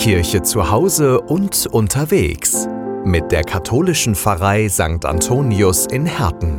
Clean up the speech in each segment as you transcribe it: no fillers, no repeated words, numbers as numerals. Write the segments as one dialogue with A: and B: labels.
A: Kirche zu Hause und unterwegs mit der katholischen Pfarrei St. Antonius in Herten.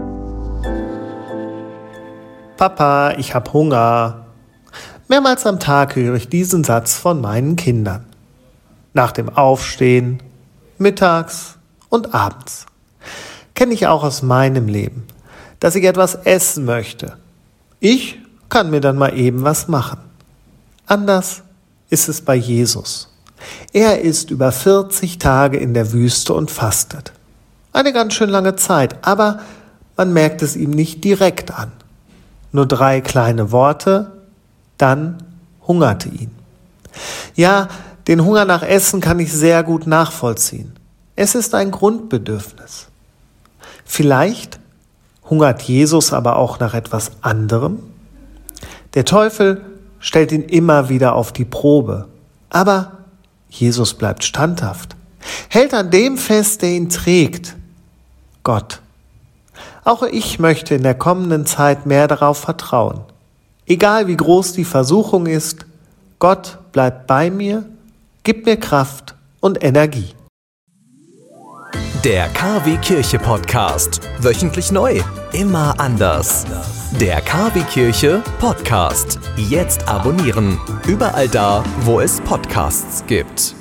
B: Papa, ich hab Hunger. Mehrmals am Tag höre ich diesen Satz von meinen Kindern. Nach dem Aufstehen, mittags und abends. Kenne ich auch aus meinem Leben, dass ich etwas essen möchte. Ich kann mir dann mal eben was machen. Anders ist es bei Jesus. Er ist über 40 Tage in der Wüste und fastet. Eine ganz schön lange Zeit, aber man merkt es ihm nicht direkt an. Nur 3 kleine Worte, dann hungerte ihn. Ja, den Hunger nach Essen kann ich sehr gut nachvollziehen. Es ist ein Grundbedürfnis. Vielleicht hungert Jesus aber auch nach etwas anderem. Der Teufel stellt ihn immer wieder auf die Probe. Aber Jesus bleibt standhaft, hält an dem fest, der ihn trägt, Gott. Auch ich möchte in der kommenden Zeit mehr darauf vertrauen. Egal wie groß die Versuchung ist, Gott bleibt bei mir, gibt mir Kraft und Energie.
A: Der KW Kirche Podcast. Wöchentlich neu. Immer anders. Der KW Kirche Podcast. Jetzt abonnieren. Überall da, wo es Podcasts gibt.